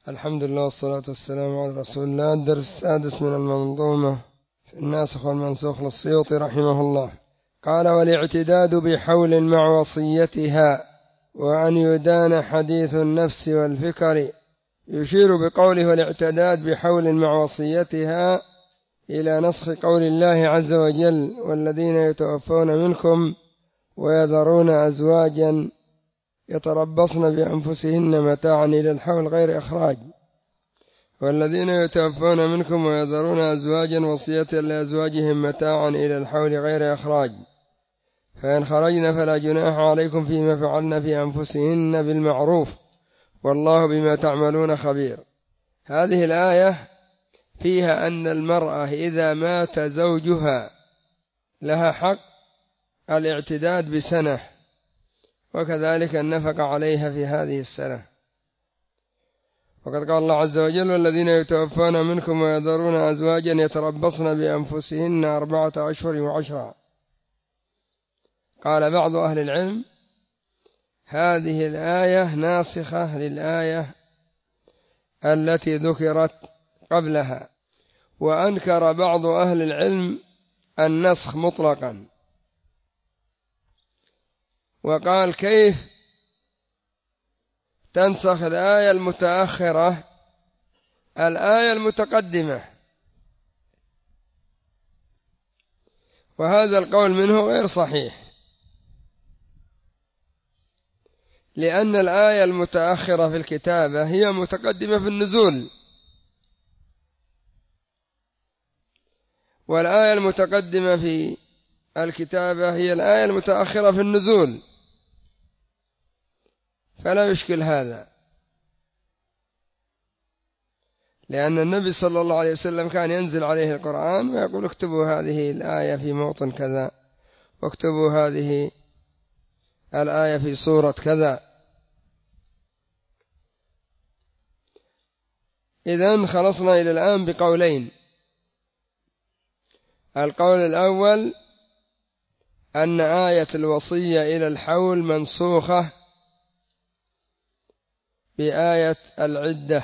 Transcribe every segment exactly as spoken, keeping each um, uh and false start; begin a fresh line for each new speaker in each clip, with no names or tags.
الحمد لله والصلاة والسلام على رسول الله. الدرس السادس من المنظومة في الناسخ والمنسوخ للسيوطي رحمه الله. قال: والاعتداد بحول مع وصيتها وأن يدان حديث النفس والفكر. يشير بقوله والاعتداد بحول مع وصيتها إلى نسخ قول الله عز وجل: والذين يتوفون منكم ويذرون أزواجا يتربصن بأنفسهن متاعا إلى الحول غير إخراج. والذين يتوفون منكم ويذرون أزواجا وصية لأزواجهم متاعا إلى الحول غير إخراج، فإن خرجن فلا جناح عليكم فيما فعلن في أنفسهن بالمعروف والله بما تعملون خبير. هذه الآية فيها أن المرأة إذا مات زوجها لها حق الاعتداد بسنة، وكذلك النفقة عليها في هذه السنة. وقد قال الله عز وجل: والذين يتوفون منكم ويذرون أزواجا يتربصن بأنفسهن أربعة أشهر وعشرا. قال بعض أهل العلم: هذه الآية ناسخة للآية التي ذكرت قبلها. وأنكر بعض أهل العلم النسخ مطلقا، وقال: كيف تنسخ الآية المتأخرة الآية المتقدمة؟ وهذا القول منه غير صحيح، لأن الآية المتأخرة في الكتابة هي متقدمة في النزول، والآية المتقدمة في الكتابة هي الآية المتأخرة في النزول، فلا يشكل هذا، لأن النبي صلى الله عليه وسلم كان ينزل عليه القرآن ويقول: اكتبوا هذه الآية في موطن كذا، واكتبوا هذه الآية في سورة كذا. إذن خلصنا إلى الآن بقولين. القول الأول أن آية الوصية إلى الحول منسوخة بآية العدة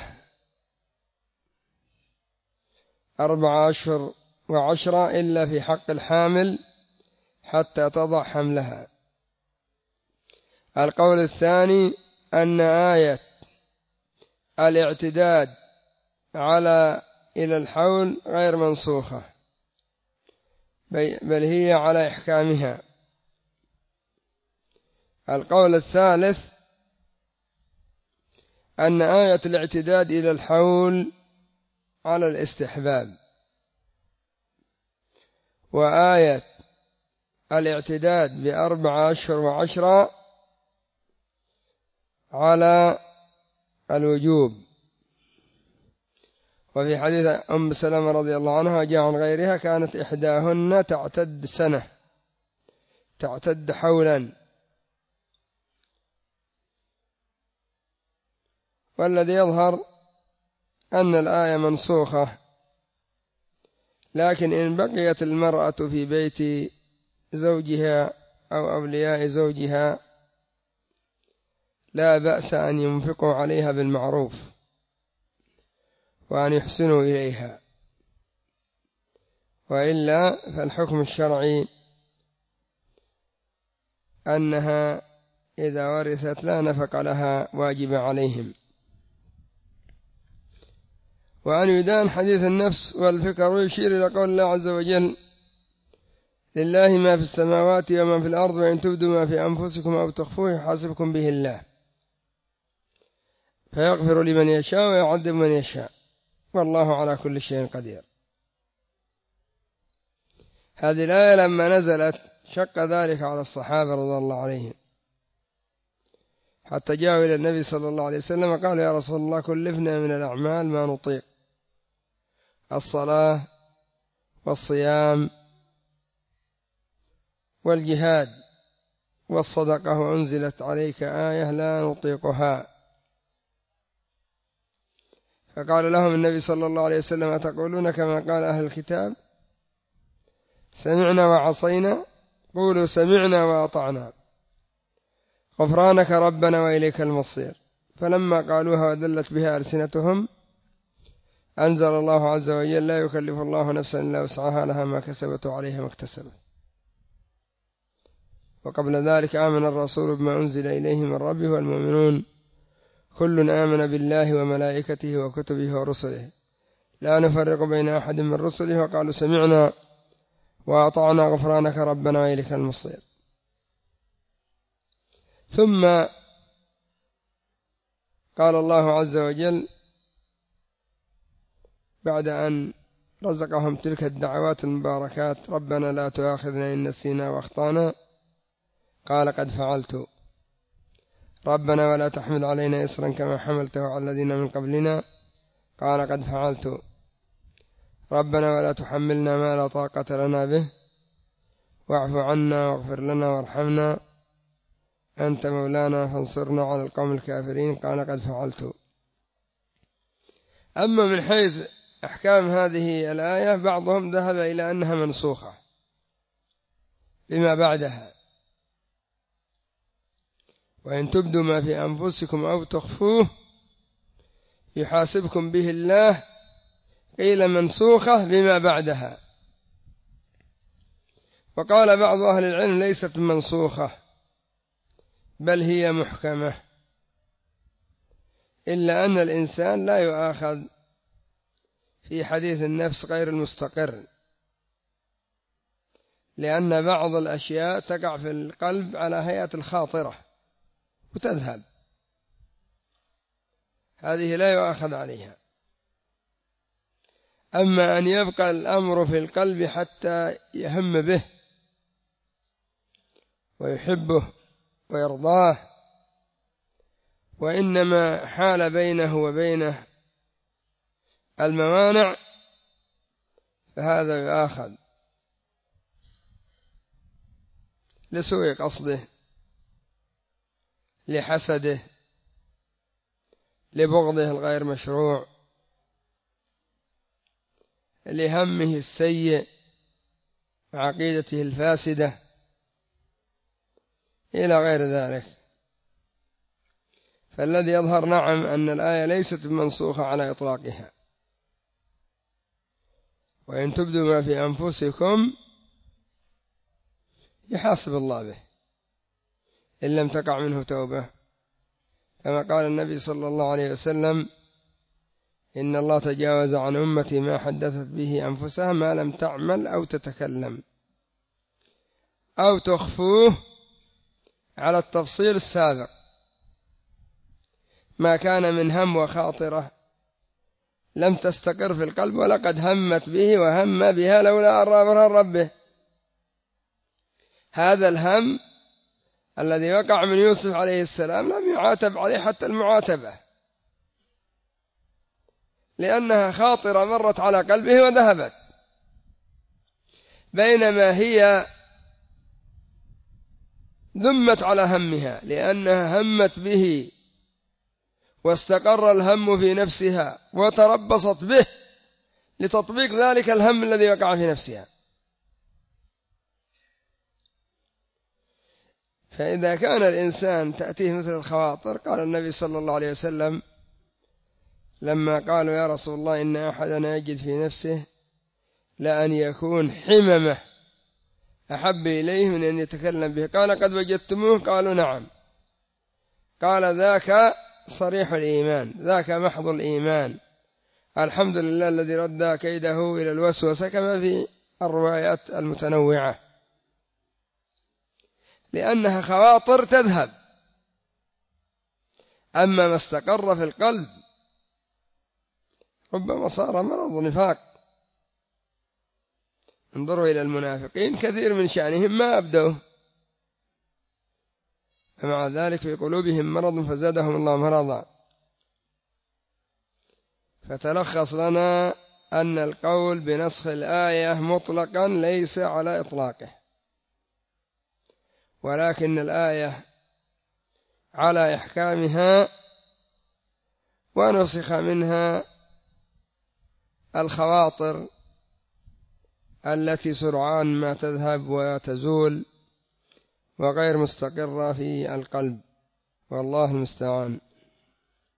أربعة أشهر وعشرة إلا في حق الحامل حتى تضع حملها. القول الثاني أن آية الاعتداد على إلى الحول غير منسوخة، بل هي على إحكامها. القول الثالث أن آية الاعتداد إلى الحول على الاستحباب، وآية الاعتداد بأربعة أشهر وعشرة على الوجوب. وفي حديث أم سلمة رضي الله عنها جاء عن غيرها: كانت إحداهن تعتد سنة، تعتد حولا. والذي يظهر أن الآية منسوخة، لكن إن بقيت المرأة في بيت زوجها أو أولياء زوجها لا بأس أن ينفقوا عليها بالمعروف وأن يحسنوا إليها، وإلا فالحكم الشرعي أنها إذا ورثت لا نفق لها واجب عليهم. وأن يدان حديث النفس والفكر. ويشير إلى قول الله عز وجل: لله ما في السماوات وما في الأرض وإن تبدوا ما في أنفسكم أو تخفوه يحاسبكم به الله فيغفر لمن يشاء ويعذب من يشاء والله على كل شيء قدير. هذه الآية لما نزلت شق ذلك على الصحابة رضي الله عليهم، حتى جاءوا إلى النبي صلى الله عليه وسلم وقالوا: يا رسول الله كلفنا من الأعمال ما نطيق، الصلاة والصيام والجهاد والصدقة، وأنزلت عليك آية لا نطيقها. فقال لهم النبي صلى الله عليه وسلم: أتقولون كما قال أهل الكتاب سمعنا وعصينا؟ قولوا سمعنا وأطعنا غفرانك ربنا وإليك المصير. فلما قالوها ودلت بها ألسنتهم أنزل الله عز وجل: لا يكلف الله نفسا إلا وسعها، لها ما كسبت وعليها ما اكتسبت. وقبل ذلك: آمن الرسول بما أنزل إليه من ربه والمؤمنون كل آمن بالله وملائكته وكتبه ورسله لا نفرق بين أحد من رسله وقالوا سمعنا وأطعنا غفرانك ربنا وإليك المصير. ثم قال الله عز وجل بعد أن رزقهم تلك الدعوات المباركات: ربنا لا تؤاخذنا إن نسينا وأخطأنا، قال: قد فعلت. ربنا ولا تحمل علينا إصرا كما حملته على الذين من قبلنا، قال: قد فعلت. ربنا ولا تحملنا ما لا طاقة لنا به، واعف عنا واغفر لنا وارحمنا أنت مولانا فانصرنا على القوم الكافرين، قال: قد فعلت. أما من حيث أحكام هذه الآية بعضهم ذهب إلى أنها منسوخة بما بعدها: وإن تبدوا ما في أنفسكم أو تخفوه يحاسبكم به الله، قيل منسوخة بما بعدها. وقال بعض أهل العلم: ليست منسوخة بل هي محكمة، إلا أن الإنسان لا يؤاخذ في حديث النفس غير المستقر، لأن بعض الأشياء تقع في القلب على هيئة الخاطرة وتذهب، هذه لا يؤاخذ عليها. أما أن يبقى الأمر في القلب حتى يهم به ويحبه ويرضاه، وإنما حال بينه وبينه الموانع، فهذا يؤاخذ لسوء قصده، لحسده، لبغضه الغير مشروع، لهمه السيء وعقيدته الفاسدة إلى غير ذلك. فالذي يظهر نعم أن الآية ليست منسوخة على إطلاقها. وإن تبدوا ما في أنفسكم يحاسب الله به إن لم تقع منه توبة، كما قال النبي صلى الله عليه وسلم: إن الله تجاوز عن أمتي ما حدثت به أنفسها ما لم تعمل أو تتكلم أو تخفوه، على التفصيل السابق، ما كان من هم وخاطرة لم تستقر في القلب ولقد همت به وهم بها لولا أن رأى برهان ربه. هذا الهم الذي وقع من يوسف عليه السلام لم يعاتب عليه حتى المعاتبة، لأنها خاطرة مرت على قلبه وذهبت، بينما هي ذمت على همها لأنها همت به واستقر الهم في نفسها وتربصت به لتطبيق ذلك الهم الذي وقع في نفسها. فإذا كان الإنسان تأتيه مثل الخواطر، قال النبي صلى الله عليه وسلم لما قالوا: يا رسول الله إن أحدنا يجد في نفسه لأن يكون حممه أحب إليه من أن يتكلم به، قال: قد وجدتموه؟ قالوا: نعم. قال: ذاك صريح الإيمان، ذاك محض الإيمان، الحمد لله الذي رد كيده إلى الوسوسة، كما في الروايات المتنوعة، لأنها خواطر تذهب. أما ما استقر في القلب ربما صار مرض نفاق. انظروا إلى المنافقين، كثير من شأنهم ما أبدوه، فمع ذلك في قلوبهم مرض فزادهم الله مرضا. فتلخص لنا أن القول بنسخ الآية مطلقا ليس على إطلاقه، ولكن الآية على إحكامها، ونسخ منها الخواطر التي سرعان ما تذهب وتزول وغير مستقرة في القلب، والله المستعان.